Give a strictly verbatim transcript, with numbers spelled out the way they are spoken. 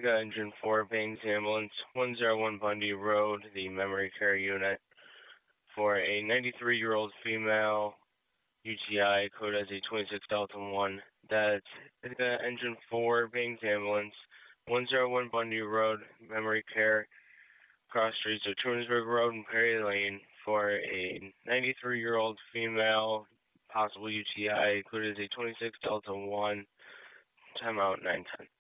Ithaca Engine four, Bangs Ambulance, one oh one Bundy Road, the memory care unit, for a ninety-three-year-old female, U T I, code as a twenty-six Delta one. That's Ithaca Engine four, Bangs Ambulance, one oh one Bundy Road, memory care, cross streets of Trumansburg Road and Perry Lane, for a ninety-three-year-old female, possible U T I, included as a twenty-six Delta one, timeout nine ten.